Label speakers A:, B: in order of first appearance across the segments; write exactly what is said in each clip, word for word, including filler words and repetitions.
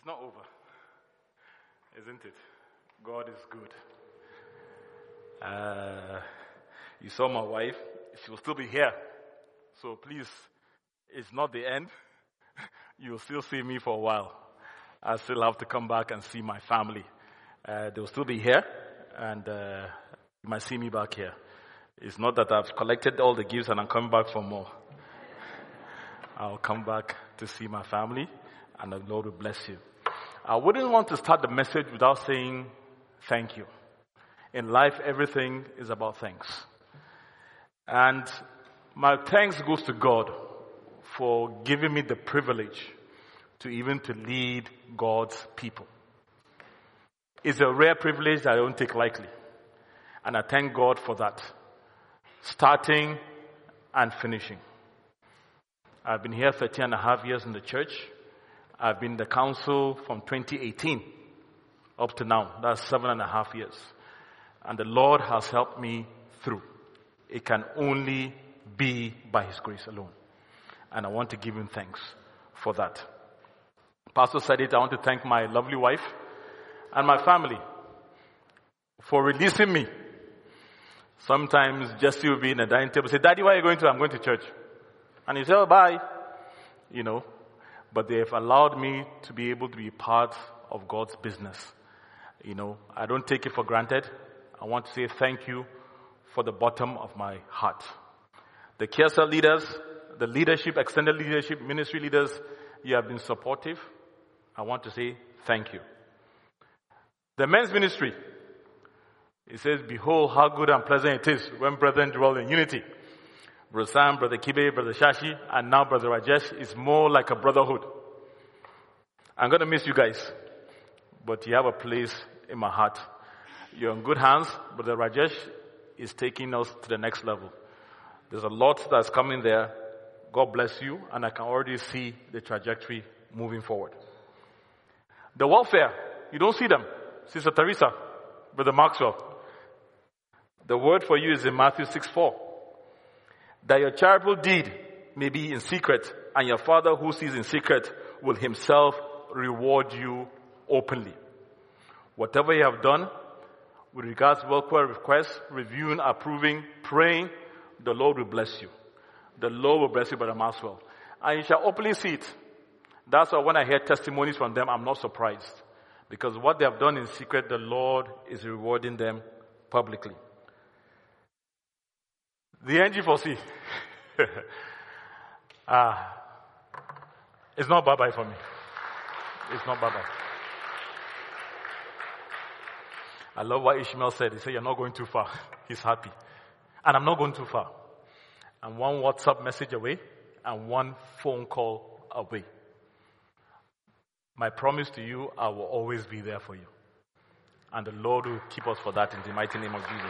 A: not over, isn't it? God is good. Uh, you saw my wife. She will still be here. So please, it's not the end. You'll still see me for a while. I still have to come back and see my family. Uh, they'll still be here, and uh, you might see me back here. It's not that I've collected all the gifts and I'm coming back for more. I'll come back to see my family, and the Lord will bless you. I wouldn't want to start the message without saying thank you. In life, everything is about thanks. And my thanks goes to God for giving me the privilege to even to lead God's people. It's a rare privilege that I don't take lightly. And I thank God for that. Starting and finishing. I've been here thirteen and a half years in the church. I've been in the council from twenty eighteen up to now. That's seven and a half years. And the Lord has helped me through. It can only be by His grace alone. And I want to give Him thanks for that. Pastor said it. I want to thank my lovely wife and my family for releasing me. Sometimes Jesse will be in a dining table, say, Daddy, where are you going to? I'm going to church. And he say, oh, bye. You know, but they have allowed me to be able to be part of God's business. You know, I don't take it for granted. I want to say thank you for the bottom of my heart. The K S L leaders, the leadership, extended leadership, ministry leaders, you have been supportive. I want to say thank you. The men's ministry, it says, behold how good and pleasant it is when brethren dwell in unity. Brother Sam, Brother Kibe, Brother Shashi, and now Brother Rajesh is more like a brotherhood. I'm going to miss you guys, but you have a place in my heart. You're in good hands. Brother Rajesh is taking us to the next level. There's a lot that's coming there. God bless you, and I can already see the trajectory moving forward. The welfare, you don't see them. Sister Teresa, Brother Maxwell. The word for you is in Matthew six four. That your charitable deed may be in secret, and your Father who sees in secret will Himself reward you openly. Whatever you have done, with regards to welfare requests, reviewing, approving, praying, the Lord will bless you. The Lord will bless you, Brother Maxwell. And you shall openly see it. That's why when I hear testimonies from them, I'm not surprised. Because what they have done in secret, the Lord is rewarding them publicly. The N G four C. ah, it's not bye-bye for me. It's not bye-bye. I love what Ishmael said. He said, you're not going too far. He's happy. And I'm not going too far. I'm one WhatsApp message away and one phone call away. My promise to you, I will always be there for you. And the Lord will keep us for that in the mighty name of Jesus.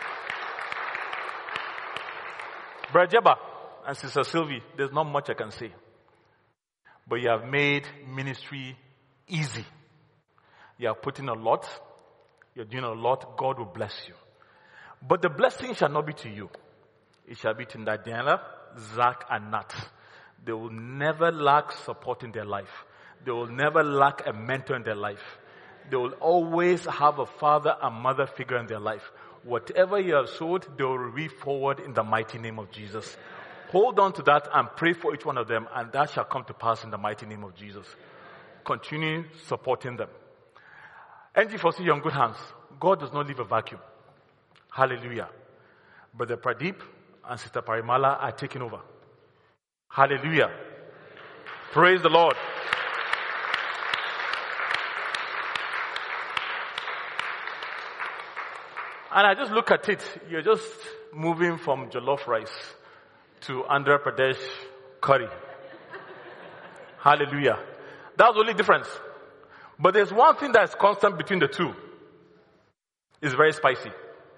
A: Brother Jeba and Sister Sylvie, there's not much I can say. But you have made ministry easy. You are putting a lot. You're doing a lot. God will bless you. But the blessing shall not be to you. It shall be to Daniela, Zach, and Nat. They will never lack support in their life. They will never lack a mentor in their life. They will always have a father and mother figure in their life. Whatever you have sowed, they will reap forward in the mighty name of Jesus. Hold on to that and pray for each one of them, and that shall come to pass in the mighty name of Jesus. Continue supporting them. N G four C, you're in good hands. God does not leave a vacuum. Hallelujah. Brother Pradeep and Sister Parimala are taking over. Hallelujah. Praise the Lord. And I just look at it, you're just moving from jollof rice to Andhra Pradesh curry. Hallelujah. That's the only difference. But there's one thing that's constant between the two. It's very spicy.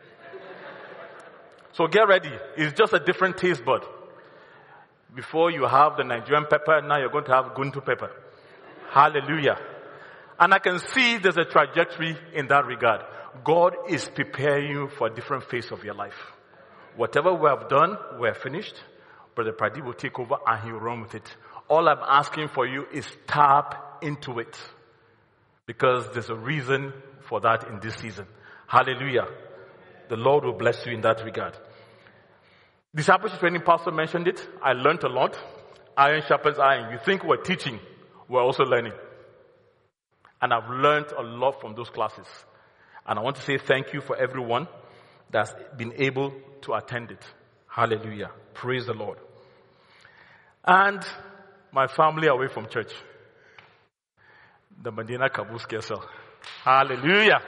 A: So get ready. It's just a different taste bud. Before you have the Nigerian pepper, now you're going to have Guntu pepper. Hallelujah. And I can see there's a trajectory in that regard. God is preparing you for a different phase of your life. Whatever we have done, we're finished. Brother Pradeep will take over and he'll run with it. All I'm asking for you is tap into it. Because there's a reason for that in this season. Hallelujah. The Lord will bless you in that regard. Discipleship training, pastor mentioned it. I learned a lot. Iron sharpens iron. You think we're teaching, we're also learning. And I've learned a lot from those classes. And I want to say thank you for everyone that's been able to attend it. Hallelujah. Praise the Lord. And my family away from church. The Medina Kabus Kessel. Hallelujah.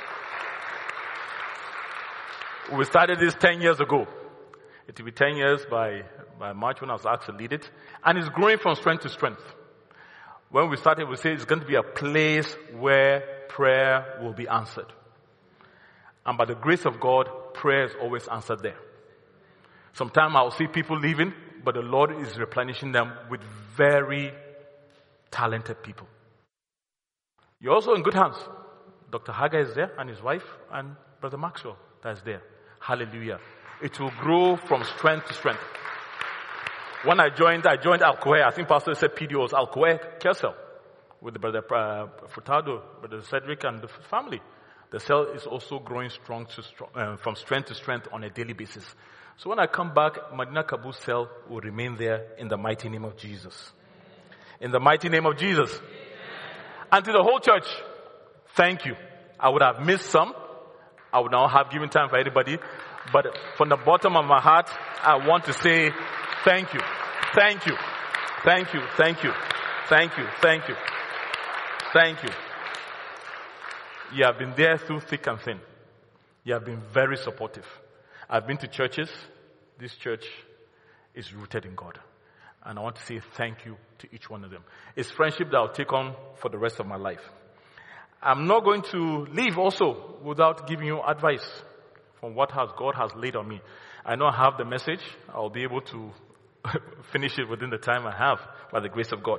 A: We started this ten years ago. It will be ten years by, by March when I was asked to lead it. And it's growing from strength to strength. When we started, we said it's going to be a place where prayer will be answered. And by the grace of God, prayer is always answered there. Sometimes I'll see people leaving, but the Lord is replenishing them with very talented people. You're also in good hands. Doctor Haga is there and his wife and Brother Maxwell that's there. Hallelujah. It will grow from strength to strength. When I joined, I joined Alcoa. I think Pastor said P D O was Alcoa Kessel with the Brother uh, Furtado, Brother Cedric and the family. The cell is also growing strong to strong, uh, from strength to strength on a daily basis. So when I come back, Medina Kabus cell will remain there in the mighty name of Jesus. In the mighty name of Jesus. Amen. And to the whole church, thank you. I would have missed some. I would not have given time for anybody. But from the bottom of my heart, I want to say thank you. Thank you. Thank you. Thank you. Thank you. Thank you. Thank you. You have been there through thick and thin. You have been very supportive. I've been to churches. This church is rooted in God. And I want to say thank you to each one of them. It's friendship that I'll take on for the rest of my life. I'm not going to leave also without giving you advice from what has God has laid on me. I know I have the message. I'll be able to finish it within the time I have by the grace of God.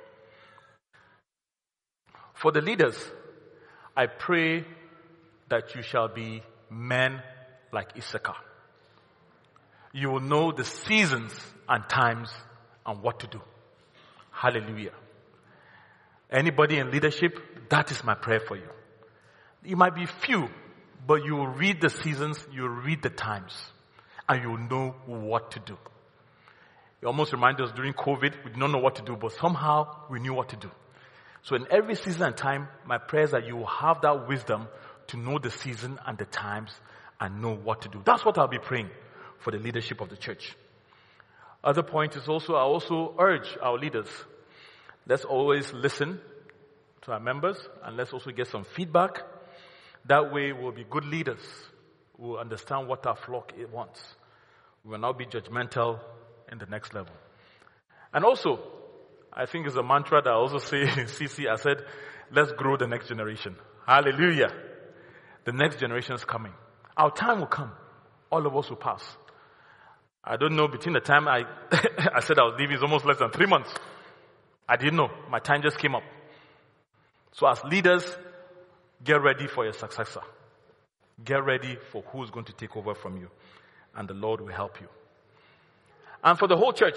A: For the leaders, I pray that you shall be men like Issachar. You will know the seasons and times and what to do. Hallelujah. Anybody in leadership, that is my prayer for you. You might be few, but you will read the seasons, you will read the times, and you will know what to do. It almost reminds us during COVID, we did not know what to do, but somehow we knew what to do. So in every season and time, my prayer is that you will have that wisdom to know the season and the times and know what to do. That's what I'll be praying for the leadership of the church. Other point is also, I also urge our leaders, let's always listen to our members and let's also get some feedback. That way we'll be good leaders. We'll understand what our flock wants. We will not be judgmental in the next level. And also, I think it's a mantra that I also say in C C. I said, let's grow the next generation. Hallelujah. The next generation is coming. Our time will come. All of us will pass. I don't know, between the time I, I said I was leaving, it's almost less than three months. I didn't know. My time just came up. So as leaders, get ready for your successor. Get ready for who's going to take over from you. And the Lord will help you. And for the whole church,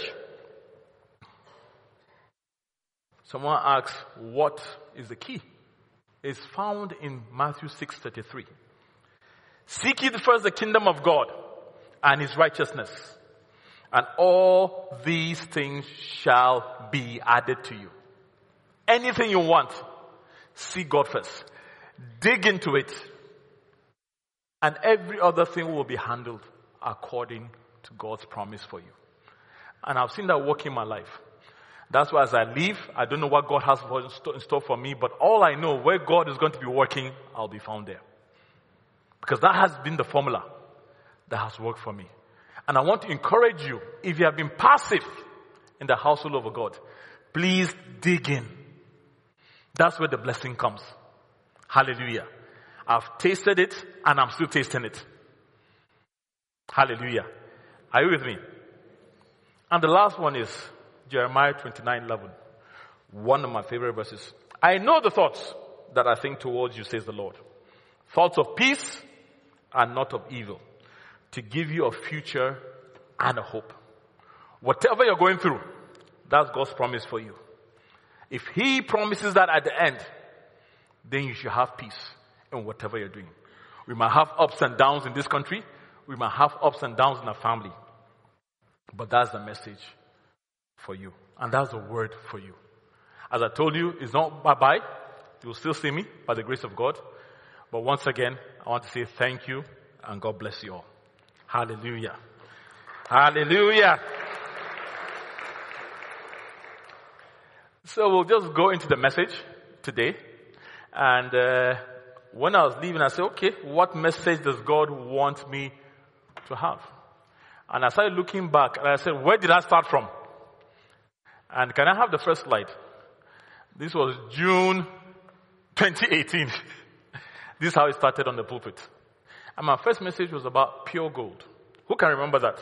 A: someone asks, what is the key? It's found in Matthew six thirty-three. Seek ye first the kingdom of God and his righteousness, and all these things shall be added to you. Anything you want, seek God first. Dig into it, and every other thing will be handled according to God's promise for you. And I've seen that work in my life. That's why as I leave, I don't know what God has in store for me, but all I know, where God is going to be working, I'll be found there. Because that has been the formula that has worked for me. And I want to encourage you, if you have been passive in the household of God, please dig in. That's where the blessing comes. Hallelujah. I've tasted it and I'm still tasting it. Hallelujah. Are you with me? And the last one is Jeremiah twenty-nine eleven. One of my favorite verses. I know the thoughts that I think towards you, says the Lord. Thoughts of peace and not of evil, to give you a future and a hope. Whatever you're going through, that's God's promise for you. If he promises that at the end, then you should have peace in whatever you're doing. We might have ups and downs in this country. We might have ups and downs in our family. But that's the message for you. And that's the word for you. As I told you, it's not bye-bye. You'll still see me by the grace of God. But once again, I want to say thank you and God bless you all. Hallelujah. Hallelujah. So we'll just go into the message today. And uh, when I was leaving, I said, okay, what message does God want me to have? And I started looking back and I said, where did I start from? And can I have the first slide? This was June twenty eighteen. This is how it started on the pulpit. And my first message was about pure gold. Who can remember that?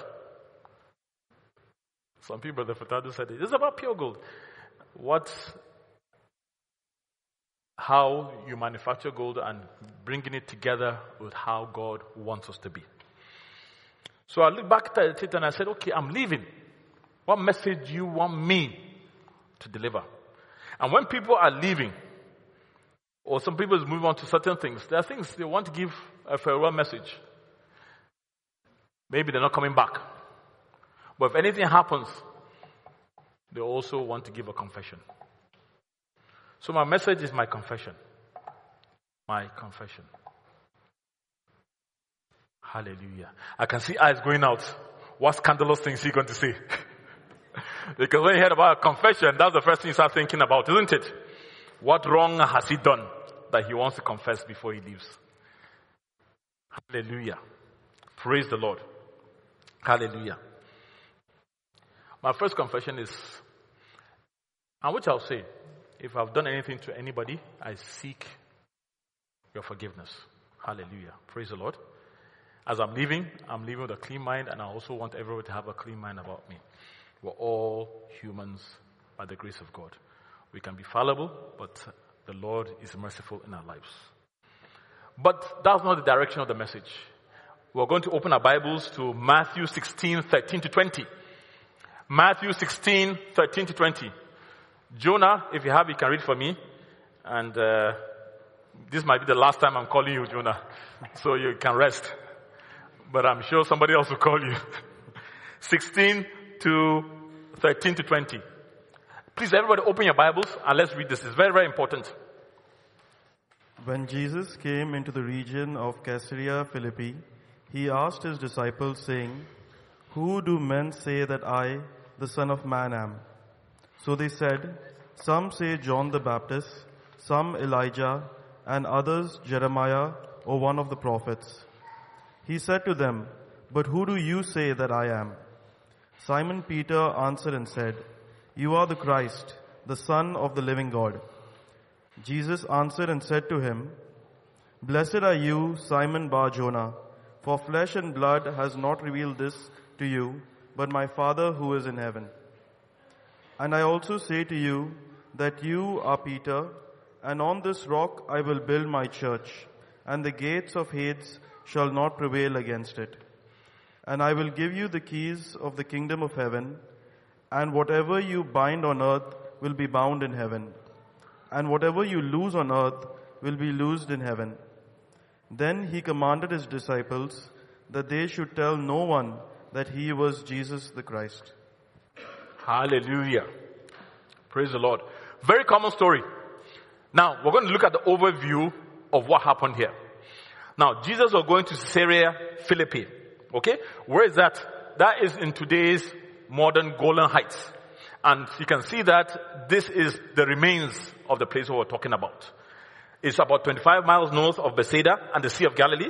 A: Some people, Brother Furtado said it. It's about pure gold. What, how you manufacture gold and bringing it together with how God wants us to be. So I looked back at it and I said, okay, I'm leaving. What message do you want me to deliver? And when people are leaving, or some people move on to certain things, there are things they want to give a farewell message. Maybe they're not coming back. But if anything happens, they also want to give a confession. So my message is my confession. My confession. Hallelujah. I can see eyes going out. What scandalous things is he going to say? Because when you hear about a confession, that's the first thing you start thinking about, isn't it? What wrong has he done that he wants to confess before he leaves? Hallelujah. Praise the Lord. Hallelujah. My first confession is, and which I'll say, if I've done anything to anybody, I seek your forgiveness. Hallelujah. Praise the Lord. As I'm leaving, I'm leaving with a clean mind, and I also want everyone to have a clean mind about me. We're all humans by the grace of God. We can be fallible, but the Lord is merciful in our lives. But that's not the direction of the message. We're going to open our Bibles to Matthew sixteen, thirteen to twenty. Matthew sixteen, thirteen to twenty. Jonah, if you have, you can read for me. And uh, this might be the last time I'm calling you Jonah, so you can rest. But I'm sure somebody else will call you. sixteen to thirteen to twenty. Please, everybody open your Bibles and let's read this. It's very, very important.
B: When Jesus came into the region of Caesarea Philippi, he asked his disciples, saying, "Who do men say that I, the Son of Man, am?" So they said, "Some say John the Baptist, some Elijah, and others Jeremiah or one of the prophets." He said to them, "But who do you say that I am?" Simon Peter answered and said, "You are the Christ, the Son of the living God." Jesus answered and said to him, "Blessed are you, Simon Bar-Jonah, for flesh and blood has not revealed this to you, but my Father who is in heaven. And I also say to you that you are Peter, and on this rock I will build my church, and the gates of Hades shall not prevail against it. And I will give you the keys of the kingdom of heaven, and whatever you bind on earth will be bound in heaven, and whatever you loose on earth will be loosed in heaven." Then he commanded his disciples that they should tell no one that he was Jesus the Christ.
A: Hallelujah. Praise the Lord. Very common story. Now, we're going to look at the overview of what happened here. Now, Jesus was going to Caesarea Philippi. Okay? Where is that? That is in today's modern Golan Heights. And you can see that this is the remains of the place we we're talking about. It's about twenty-five miles north of Bethsaida and the Sea of Galilee,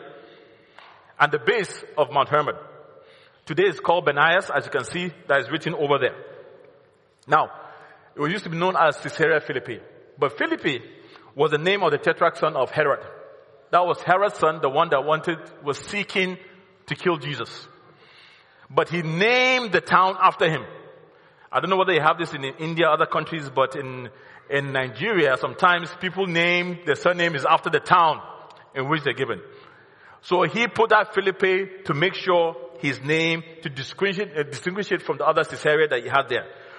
A: and the base of Mount Hermon. Today it's called Benias, as you can see, that is written over there. Now, it used to be known as Caesarea Philippi. But Philippi was the name of the tetrarch son of Herod. That was Herod's son, the one that wanted, was seeking to kill Jesus. But he named the town after him. I don't know whether you have this in India, other countries, but in, in Nigeria, sometimes people name, their surname is after the town in which they're given. So he put that Philippi to make sure his name, to distinguish it, uh, distinguish it from the other Caesarea that he had there.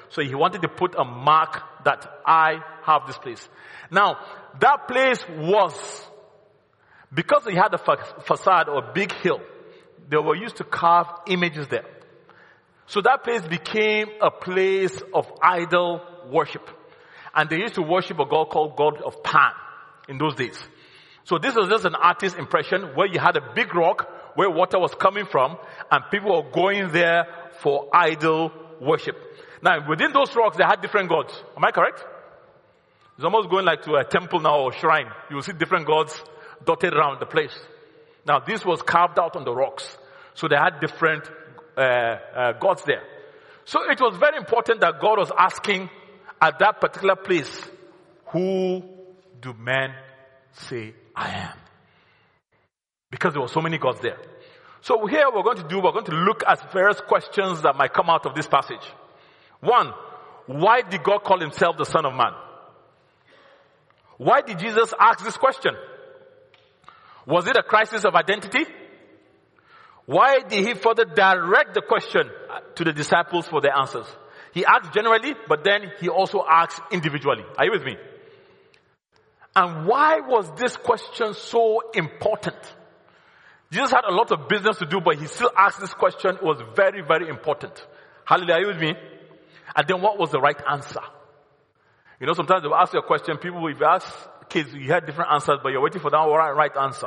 A: So he wanted to put a mark that I have this place. Now, that place was, because he had a fa- facade or big hill, they were used to carve images there. So that place became a place of idol worship. And they used to worship a god called God of Pan in those days. So this was just an artist's impression where you had a big rock where water was coming from and people were going there for idol worship. Now within those rocks they had different gods. Am I correct? It's almost going like to a temple now or shrine. You will see different gods dotted around the place. Now this was carved out on the rocks. So they had different uh, uh, gods there. So it was very important that God was asking at that particular place, who do men say I am? Because there were so many gods there. So here we're going to do, we're going to look at various questions that might come out of this passage. One, why did God call himself the Son of Man? Why did Jesus ask this question? Was it a crisis of identity? Why did he further direct the question to the disciples for their answers? He asked generally, but then he also asked individually. Are you with me? And why was this question so important? Jesus had a lot of business to do, but he still asked this question. It was very, very important. Hallelujah. Are you with me? And then what was the right answer? You know, sometimes they will ask you a question. People, if you ask kids, you had different answers, but you're waiting for that right answer.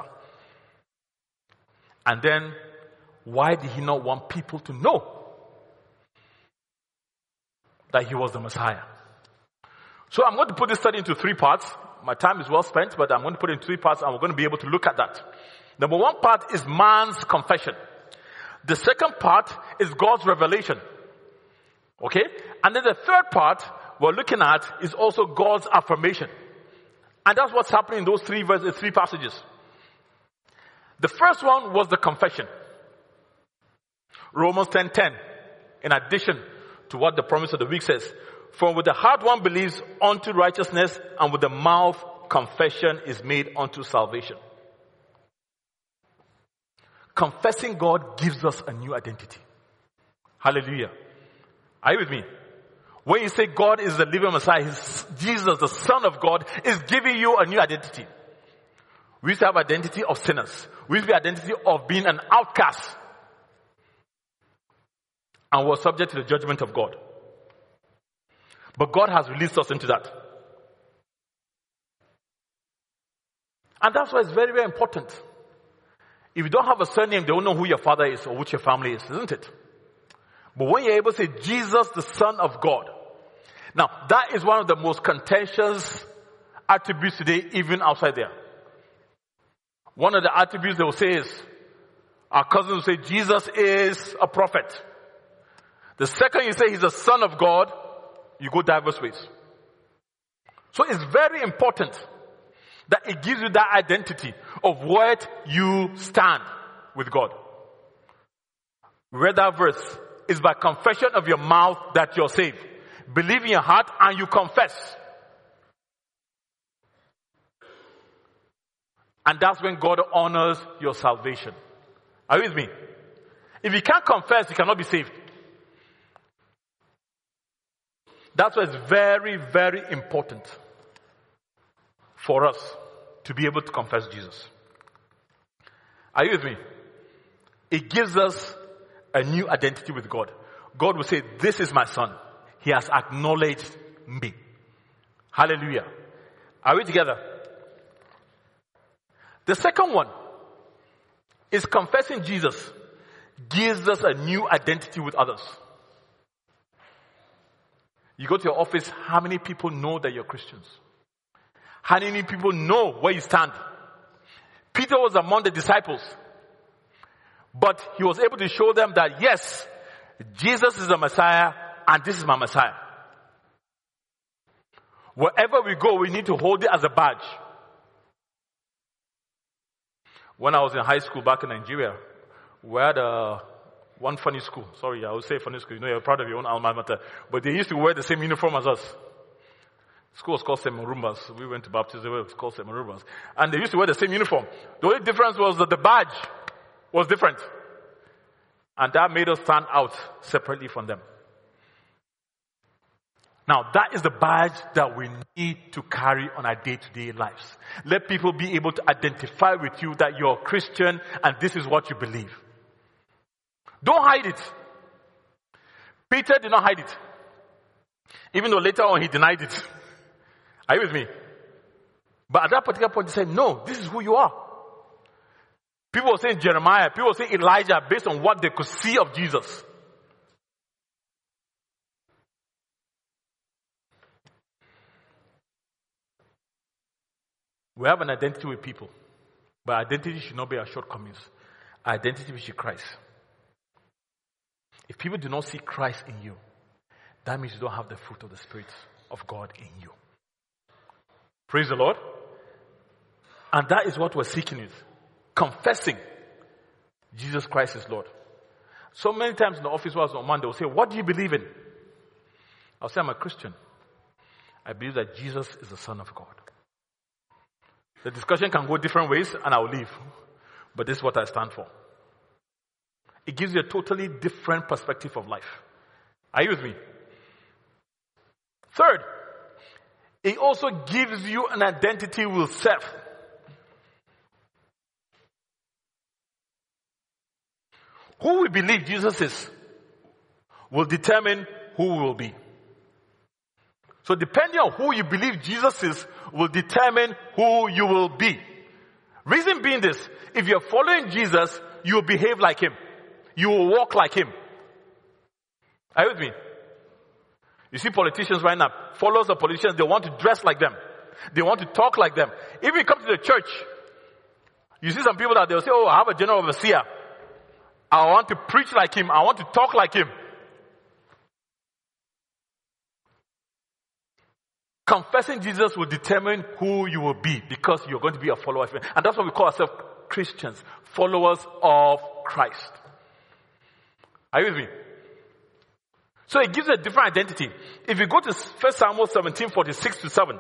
A: And then, why did he not want people to know that he was the Messiah? So I'm going to put this study into three parts. My time is well spent, but I'm going to put it in three parts and we're going to be able to look at that. Number one part is man's confession. The second part is God's revelation. Okay? And then the third part we're looking at is also God's affirmation. And that's what's happening in those three verses, three passages. The first one was the confession. Romans ten ten. In addition to what the promise of the week says, for with the heart one believes unto righteousness, and with the mouth confession is made unto salvation. Confessing God gives us a new identity. Hallelujah. Are you with me? When you say God is the living Messiah, his, Jesus, the Son of God, is giving you a new identity. We used to have identity of sinners. We used to be identity of being an outcast. And we're subject to the judgment of God. But God has released us into that. And that's why it's very, very important. If you don't have a surname, they won't know who your father is or which your family is, isn't it? But when you're able to say, Jesus, the Son of God. Now, that is one of the most contentious attributes today, even outside there. One of the attributes they will say is, our cousins will say, Jesus is a prophet. The second you say he's the Son of God, you go diverse ways. So it's very important that it gives you that identity of what you stand with God. We read that verse. It's by confession of your mouth that you're saved. Believe in your heart and you confess. And that's when God honors your salvation. Are you with me? If you can't confess, you cannot be saved. That's why it's very, very important for us to be able to confess Jesus. Are you with me? It gives us a new identity with God. God will say, this is my son. He has acknowledged me. Hallelujah. Are we together? The second one is confessing Jesus gives us a new identity with others. You go to your office, how many people know that you're Christians? How many people know where you stand? Peter was among the disciples. But he was able to show them that yes, Jesus is the Messiah and this is my Messiah. Wherever we go, we need to hold it as a badge. When I was in high school back in Nigeria, we had a One funny school. Sorry, I would say funny school. You know, you're proud of your own alma mater. But they used to wear the same uniform as us. The school was called Saint Marumbas. We went to baptism. It was called Saint Marumbas. And they used to wear the same uniform. The only difference was that the badge was different. And that made us stand out separately from them. Now, that is the badge that we need to carry on our day-to-day lives. Let people be able to identify with you that you're a Christian and this is what you believe. Don't hide it. Peter did not hide it. Even though later on he denied it. Are you with me? But at that particular point he said, no, this is who you are. People were saying Jeremiah, people were saying Elijah based on what they could see of Jesus. We have an identity with people, but identity should not be our shortcomings. Our identity is Christ. If people do not see Christ in you, that means you don't have the fruit of the Spirit of God in you. Praise the Lord. And that is what we're seeking is confessing Jesus Christ is Lord. So many times in the office was on Monday, they will say, what do you believe in? I'll say, I'm a Christian. I believe that Jesus is the Son of God. The discussion can go different ways and I'll leave. But this is what I stand for. It gives you a totally different perspective of life. Are you with me? Third, it also gives you an identity with self. Who we believe Jesus is will determine who we will be. So depending on who you believe Jesus is will determine who you will be. Reason being this, if you're following Jesus, you will behave like him. You will walk like him. Are you with me? You see politicians right now, followers of politicians, they want to dress like them. They want to talk like them. If you come to the church, you see some people that they'll say, oh, I have a general overseer. I want to preach like him. I want to talk like him. Confessing Jesus will determine who you will be because you're going to be a follower of him. And that's what we call ourselves Christians, followers of Christ. Are you with me? So it gives a different identity. If you go to First Samuel seventeen, forty-six to seven,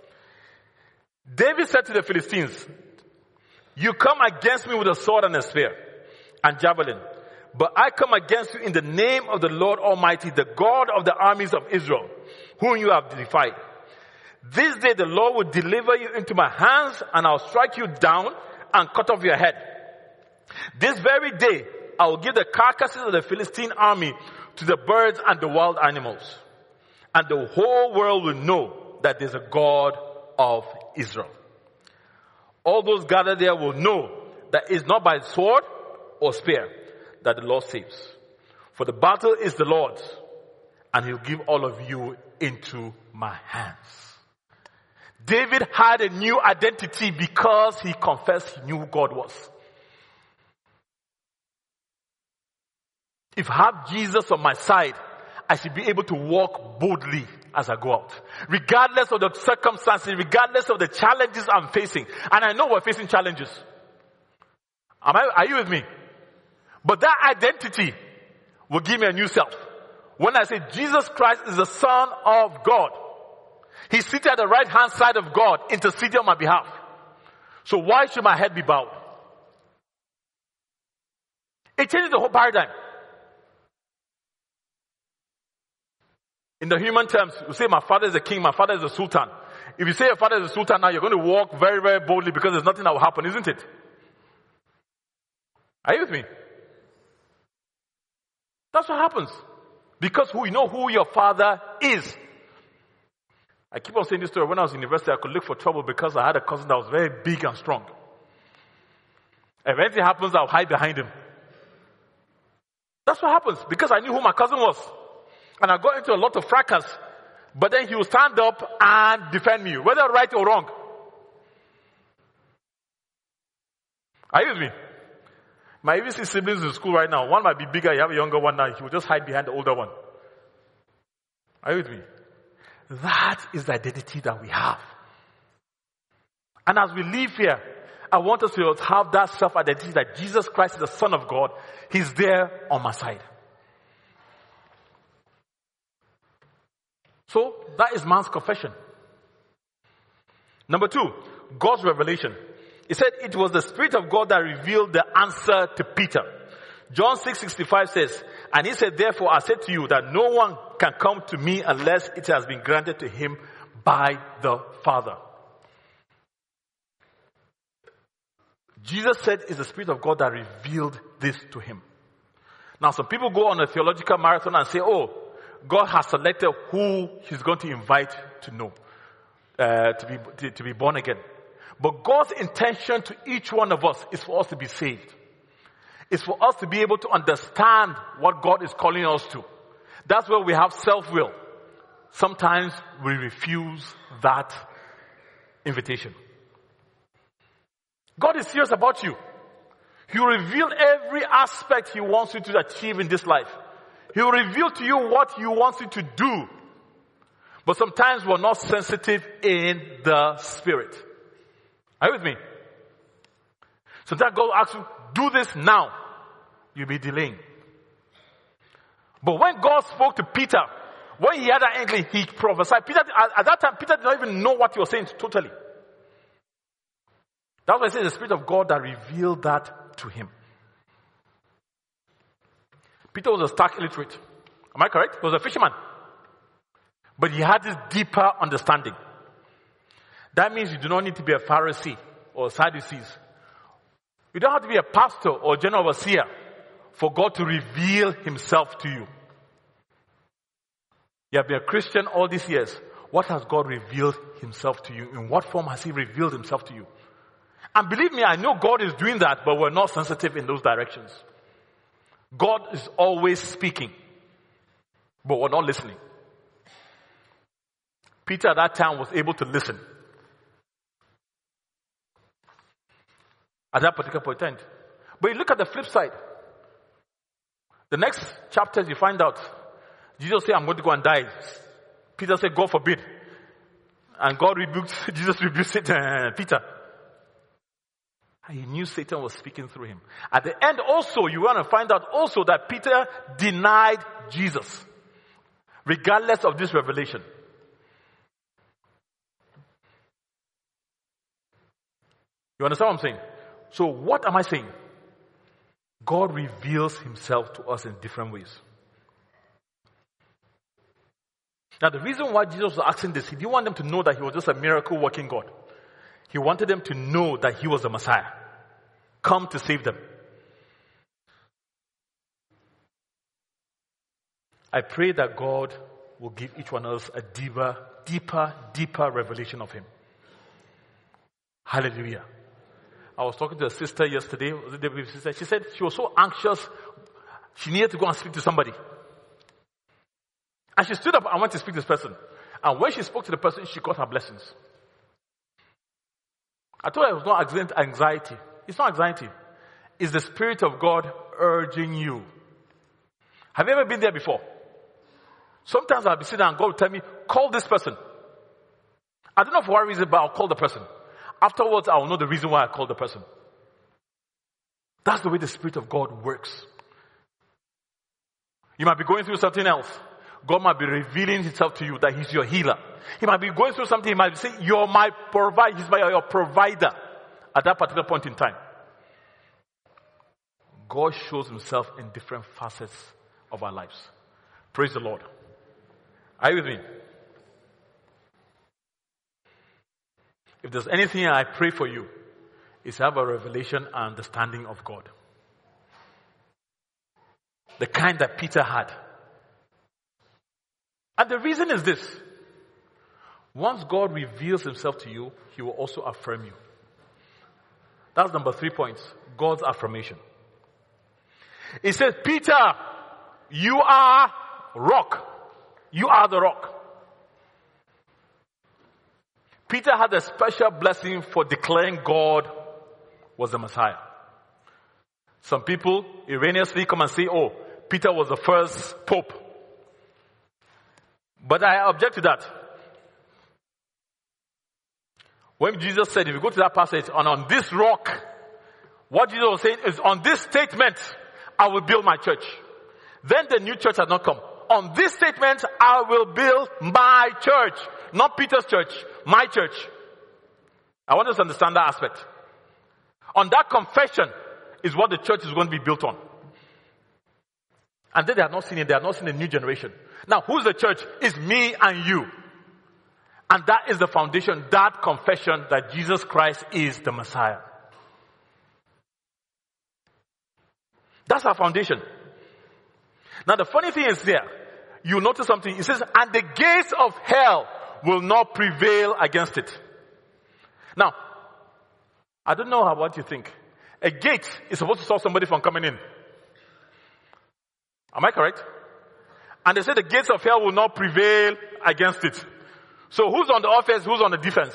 A: David said to the Philistines, you come against me with a sword and a spear and javelin, but I come against you in the name of the Lord Almighty, the God of the armies of Israel, whom you have defied. This day the Lord will deliver you into my hands, and I'll strike you down and cut off your head. This very day I will give the carcasses of the Philistine army to the birds and the wild animals, and the whole world will know that there's a God of Israel. All those gathered there will know that it's not by sword or spear that the Lord saves. For the battle is the Lord's, and he'll give all of you into my hands. David had a new identity because he confessed he knew who God was. If I have Jesus on my side, I should be able to walk boldly as I go out. Regardless of the circumstances, regardless of the challenges I'm facing. And I know we're facing challenges. Am I, are you with me? But that identity will give me a new self. When I say Jesus Christ is the Son of God, he's seated at the right hand side of God, interceding on my behalf. So why should my head be bowed? It changes the whole paradigm. In the human terms, you say my father is a king, my father is a sultan. If you say your father is a sultan now, you're going to walk very, very boldly because there's nothing that will happen, isn't it? Are you with me? That's what happens. Because who you know who your father is. I keep on saying this story. When I was in university, I could look for trouble because I had a cousin that was very big and strong. If anything happens, I'll hide behind him. That's what happens because I knew who my cousin was. And I got into a lot of fracas. But then he would stand up and defend me, whether right or wrong. Are you with me? My even see siblings in school right now. One might be bigger, you have a younger one now. He will just hide behind the older one. Are you with me? That is the identity that we have. And as we leave here, I want us to have that self-identity that Jesus Christ is the Son of God. He's there on my side. So, that is man's confession. Number two, God's revelation. He said it was the Spirit of God that revealed the answer to Peter. John six sixty-five says, and he said, therefore I said to you that no one can come to me unless it has been granted to him by the Father. Jesus said it's the Spirit of God that revealed this to him. Now some people go on a theological marathon and say, oh, God has selected who he's going to invite to know, uh, to be, to, to be born again. But God's intention to each one of us is for us to be saved. It's for us to be able to understand what God is calling us to. That's where we have self-will. Sometimes we refuse that invitation. God is serious about you. He will reveal every aspect he wants you to achieve in this life. He will reveal to you what he wants you to do. But sometimes we're not sensitive in the spirit. Are you with me? Sometimes God asks you, do this now. You'll be delaying. But when God spoke to Peter, when he had that inkling, he prophesied. Peter, at that time, Peter did not even know what he was saying totally. That's why I say the Spirit of God that revealed that to him. Peter was a stark illiterate. Am I correct? He was a fisherman. But he had this deeper understanding. That means you do not need to be a Pharisee or a Sadducee. You don't have to be a pastor or a general overseer for God to reveal himself to you. You have been a Christian all these years. What has God revealed himself to you? In what form has he revealed himself to you? And believe me, I know God is doing that, but we're not sensitive in those directions. God is always speaking, but we're not listening. Peter at that time was able to listen. At that particular point in time. But you look at the flip side. The next chapters you find out, Jesus said, I'm going to go and die. Peter said, God forbid. And God rebuked, Jesus rebuked Satan, Peter. He knew Satan was speaking through him. At the end also, you want to find out also that Peter denied Jesus. Regardless of this revelation. You understand what I'm saying? So what am I saying? God reveals himself to us in different ways. Now the reason why Jesus was asking this, he didn't want them to know that he was just a miracle working God. He wanted them to know that he was the Messiah. Come to save them. I pray that God will give each one of us a deeper, deeper, deeper revelation of him. Hallelujah. I was talking to a sister yesterday. Was it the sister? She said she was so anxious. She needed to go and speak to somebody. And she stood up and went to speak to this person. And when she spoke to the person, she got her blessings. I told her it was not anxiety. It's not anxiety. It's the Spirit of God urging you. Have you ever been there before? Sometimes I'll be sitting and God will tell me, call this person. I don't know for what reason, but I'll call the person. Afterwards, I will know the reason why I called the person. That's the way the Spirit of God works. You might be going through something else. God might be revealing himself to you that he's your healer. He might be going through something. He might be saying, you're my provider. He's my, your provider at that particular point in time. God shows himself in different facets of our lives. Praise the Lord. Are you with me? If there's anything I pray for you, is to have a revelation and understanding of God. The kind that Peter had. And the reason is this. Once God reveals himself to you, he will also affirm you. That's number three points. God's affirmation. It says, Peter, you are rock. You are the rock. Peter had a special blessing for declaring God was the Messiah. Some people erroneously come and say, oh, Peter was the first pope. But I object to that. When Jesus said, if you go to that passage, and on this rock, what Jesus was saying is, on this statement, I will build my church. Then the new church has not come. On this statement, I will build my church. Not Peter's church, my church. I want us to understand that aspect. On that confession is what the church is going to be built on. And then they have not seen it. They have not seen the new generation. Now, who's the church? It's me and you. And that is the foundation, that confession that Jesus Christ is the Messiah. That's our foundation. Now, the funny thing is there, you notice something. It says, and the gates of hell will not prevail against it. Now, I don't know how, what you think. A gate is supposed to stop somebody from coming in. Am I correct? And they say the gates of hell will not prevail against it. So who's on the offense, who's on the defense?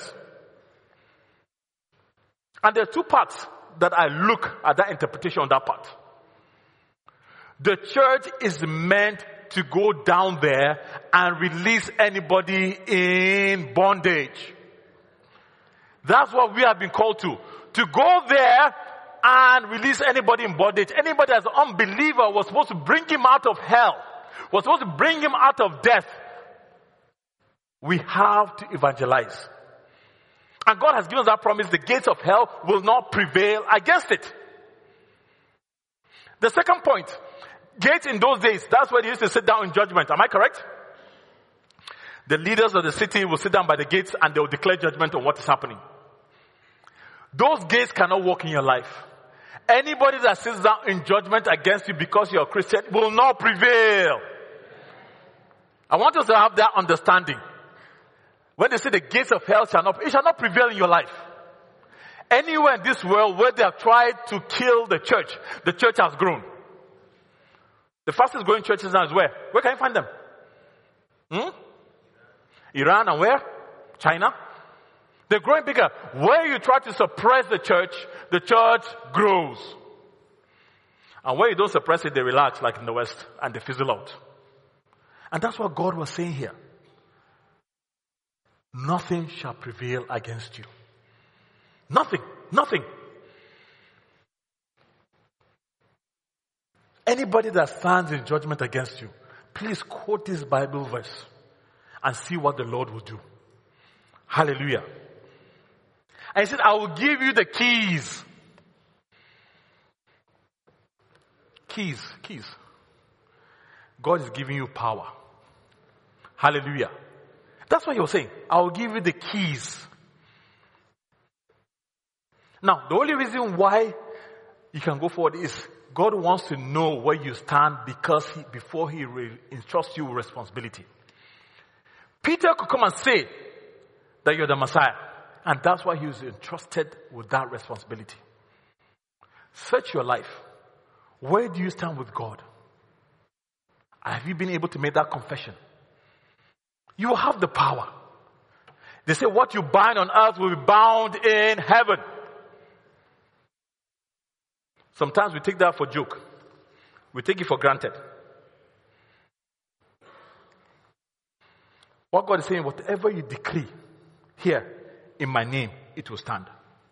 A: And there are two parts that I look at that interpretation on that part. The church is meant to go down there and release anybody in bondage. That's what we have been called to. To go there and release anybody in bondage. Anybody as an unbeliever was supposed to bring him out of hell. Was supposed to bring him out of death. We have to evangelize. And God has given us that promise. The gates of hell will not prevail against it. The second point. Gates in those days, that's where they used to sit down in judgment. Am I correct? The leaders of the city will sit down by the gates and they will declare judgment on what is happening. Those gates cannot work in your life. Anybody that sits down in judgment against you because you're a Christian will not prevail. I want us to have that understanding. When they say the gates of hell shall not, it shall not prevail in your life. Anywhere in this world where they have tried to kill the church, the church has grown. The fastest growing churches now is where? Where can you find them? Hmm? Iran and where? China. They're growing bigger. Where you try to suppress the church, the church grows. And where you don't suppress it, they relax like in the West and they fizzle out. And that's what God was saying here. Nothing shall prevail against you. Nothing. Nothing. Anybody that stands in judgment against you, please quote this Bible verse and see what the Lord will do. Hallelujah. And he said, I will give you the keys. Keys, keys. God is giving you power. Hallelujah. That's what he was saying. I will give you the keys. Now, the only reason why you can go forward is God wants to know where you stand because he, before he re- entrusts you with responsibility. Peter could come and say that you're the Messiah. And that's why he was entrusted with that responsibility. Search your life. Where do you stand with God? Have you been able to make that confession? You will have the power. They say what you bind on earth will be bound in heaven. Sometimes we take that for joke. We take it for granted. What God is saying, whatever you decree here in my name, it will stand.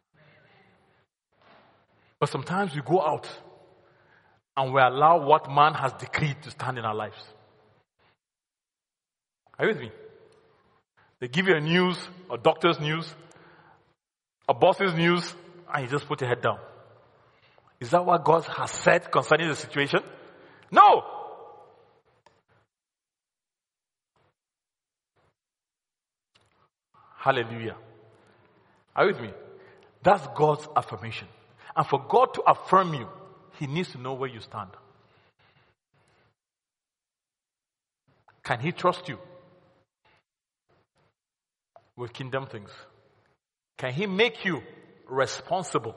A: But sometimes we go out and we allow what man has decreed to stand in our lives. Are you with me? They give you a news, a doctor's news, a boss's news, and you just put your head down. Is that what God has said concerning the situation? No! Hallelujah. Are you with me? That's God's affirmation. And for God to affirm you, he needs to know where you stand. Can he trust you with kingdom things? Can he make you responsible?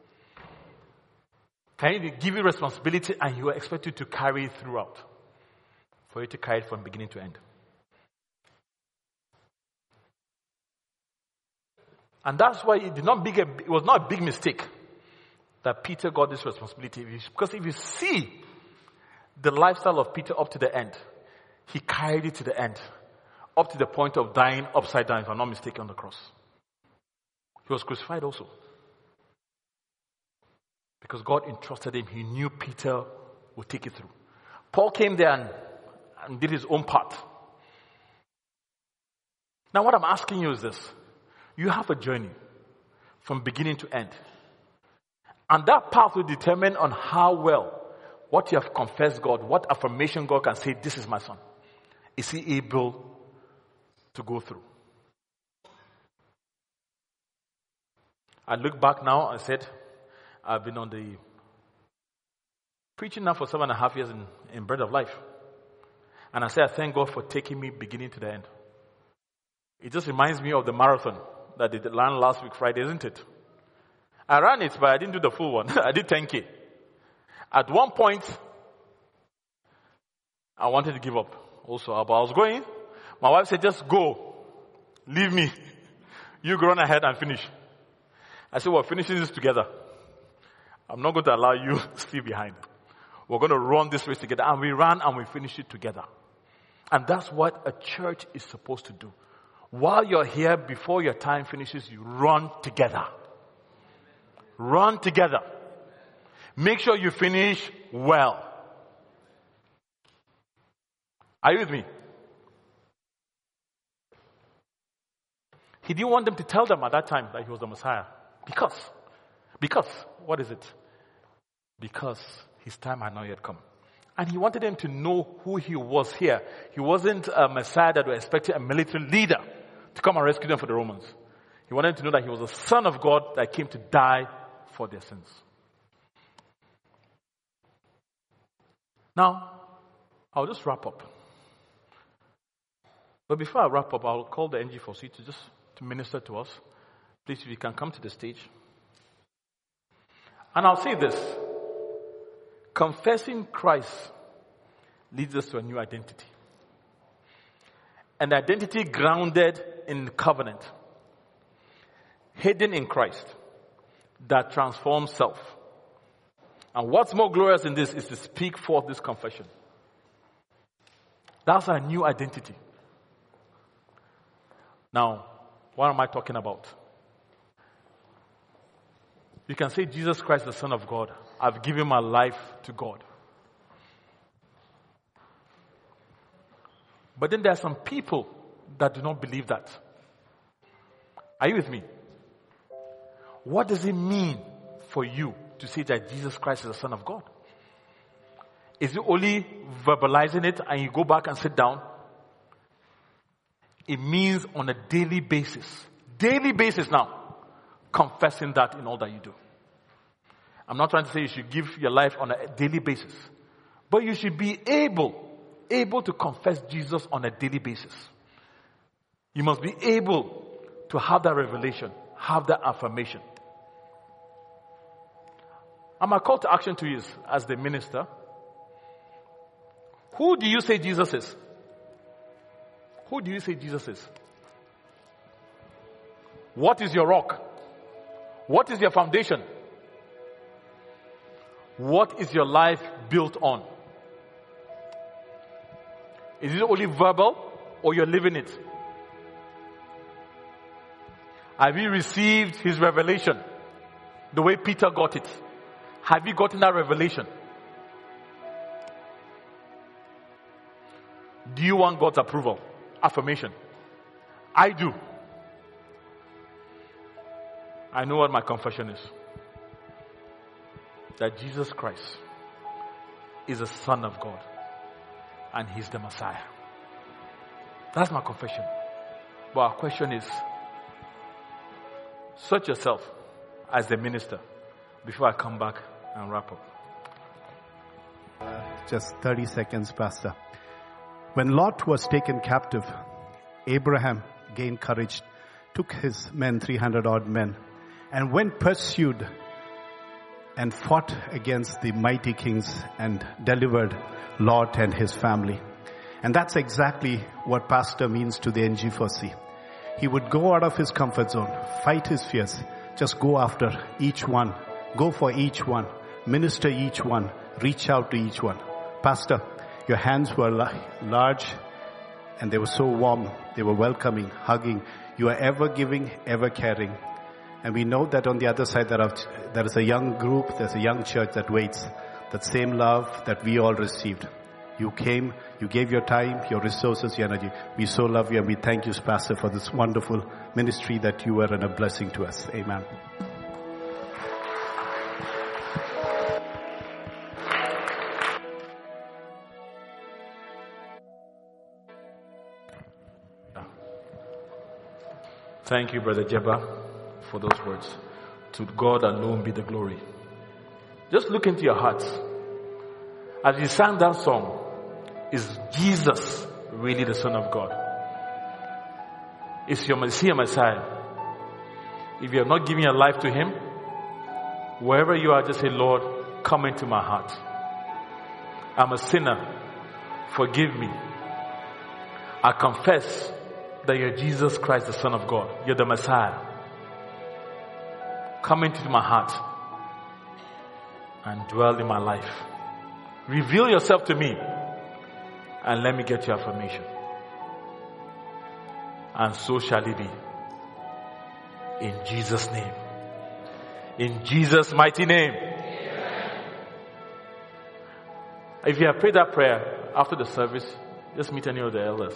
A: Can he give you responsibility and you are expected to carry it throughout? For you to carry it from beginning to end. And that's why it did not big a, it was not a big mistake that Peter got this responsibility. Because if you see the lifestyle of Peter up to the end, he carried it to the end. Up to the point of dying upside down, if I'm not mistaken, on the cross. He was crucified also. Because God entrusted him. He knew Peter would take it through. Paul came there and, and did his own part. Now what I'm asking you is this. You have a journey from beginning to end. And that path will determine on how well what you have confessed God, what affirmation God can say, this is my son. Is he able to go through? I look back now and said, I've been on the preaching now for seven and a half years in, in Bread of Life. And I say, I thank God for taking me beginning to the end. It just reminds me of the marathon that they ran last week Friday, isn't it? I ran it, but I didn't do the full one. I did ten K. At one point, I wanted to give up also, but I was going. My wife said, just go. Leave me. You go on ahead and finish. I said, we're finishing this together. I'm not going to allow you to stay behind. We're going to run this race together. And we ran and we finished it together. And that's what a church is supposed to do. While you're here, before your time finishes, you run together. Run together. Make sure you finish well. Are you with me? He didn't want them to tell them at that time that he was the Messiah. Because, because, what is it? Because his time had not yet come. And he wanted them to know who he was here. He wasn't a Messiah that was expecting a military leader to come and rescue them from the Romans. He wanted them to know that he was the Son of God that came to die for their sins. Now, I'll just wrap up. But before I wrap up, I'll call the N G four C to just to minister to us. Please, if you can come to the stage. And I'll say this. Confessing Christ leads us to a new identity. An identity grounded in covenant. Hidden in Christ. That transforms self. And what's more glorious in this is to speak forth this confession. That's our new identity. Now, what am I talking about? You can say Jesus Christ, the Son of God. I've given my life to God. But then there are some people that do not believe that. Are you with me? What does it mean for you to say that Jesus Christ is the Son of God? Is it only verbalizing it and you go back and sit down? It means on a daily basis. Daily basis now. Confessing that in all that you do. I'm not trying to say you should give your life on a daily basis. But you should be able, able to confess Jesus on a daily basis. You must be able to have that revelation, have that affirmation. And my call to action to you is, as the minister, who do you say Jesus is? Who do you say Jesus is? What is your rock? What is your foundation? What is your life built on? Is it only verbal or you're living it? Have you received his revelation the way Peter got it? Have you gotten that revelation? Do you want God's approval? Affirmation. I do. I know what my confession is. That Jesus Christ is the Son of God and he's the Messiah. That's my confession. But our question is, search yourself as the minister before I come back and wrap up.
C: Uh, just thirty seconds, Pastor. When Lot was taken captive, Abraham gained courage, took his men, three hundred odd men, and went pursued and fought against the mighty kings and delivered Lot and his family. And that's exactly what Pastor means to the N G four C. He would go out of his comfort zone, fight his fears, just go after each one, go for each one, minister each one, reach out to each one. Pastor, your hands were large and they were so warm. They were welcoming, hugging. You are ever giving, ever caring. And we know that on the other side there, are, there is a young group, there's a young church that waits. That same love that we all received. You came, you gave your time, your resources, your energy. We so love you and we thank you, Pastor, for this wonderful ministry that you were and a blessing to us. Amen.
A: Thank you, Brother Jeba, for those words. To God alone be the glory. Just look into your hearts. As you sang that song, is Jesus really the Son of God? Is your Messiah Messiah? If you are not giving your life to Him, wherever you are, just say, Lord, come into my heart. I'm a sinner. Forgive me. I confess that you're Jesus Christ, the Son of God. You're the Messiah. Come into my heart and dwell in my life. Reveal yourself to me and let me get your affirmation. And so shall it be. In Jesus' name. In Jesus' mighty name. Amen. If you have prayed that prayer after the service, just meet any of the elders.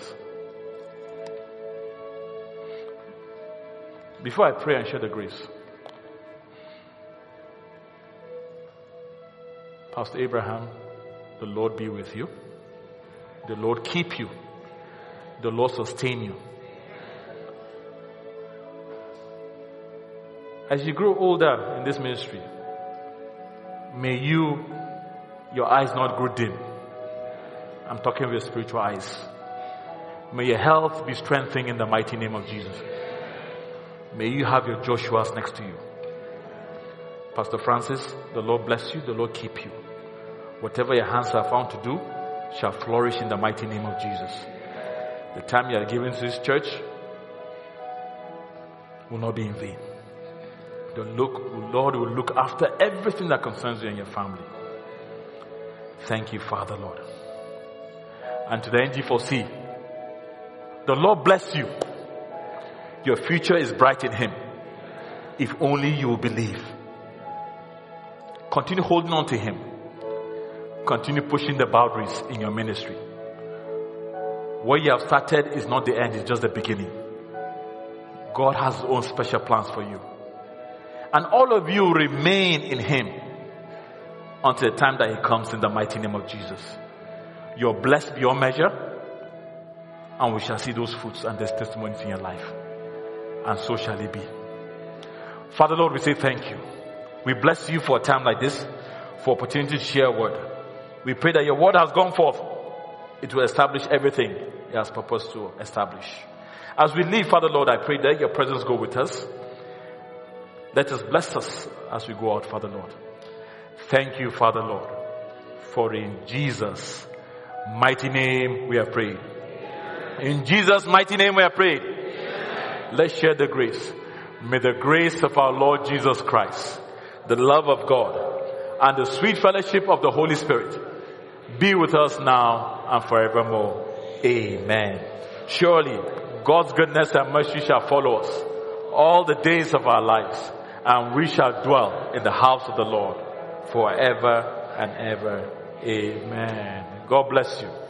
A: Before I pray and share the grace, Pastor Abraham, the Lord be with you. The Lord keep you. The Lord sustain you. As you grow older in this ministry, may you, your eyes not grow dim. I'm talking with your spiritual eyes. May your health be strengthened in the mighty name of Jesus. May you have your Joshuas next to you. Pastor Francis, the Lord bless you, the Lord keep you. Whatever your hands are found to do shall flourish in the mighty name of Jesus. The time you are given to this church will not be in vain. The Lord will look after everything that concerns you and your family. Thank you, Father, Lord. And to the N G four C, the Lord bless you. Your future is bright in Him. If only you will believe. Continue holding on to Him. Continue pushing the boundaries in your ministry. What you have started is not the end, it's just the beginning. God has His own special plans for you. And all of you remain in Him until the time that He comes in the mighty name of Jesus. You're blessed beyond measure, and we shall see those fruits and those testimonies in your life. And so shall it be. Father, Lord, we say thank you. We bless you for a time like this, for opportunity to share a word. We pray that your word has gone forth. It will establish everything it has purposed to establish. As we leave, Father, Lord, I pray that your presence go with us. Let us bless us as we go out, Father, Lord. Thank you, Father, Lord, for in Jesus' mighty name we have prayed. In Jesus' mighty name we have prayed. Let's share the grace. May the grace of our Lord Jesus Christ, the love of God, and the sweet fellowship of the Holy Spirit be with us now and forevermore. Amen. Surely God's goodness and mercy shall follow us all the days of our lives, and we shall dwell in the house of the Lord forever and ever. Amen. God bless you.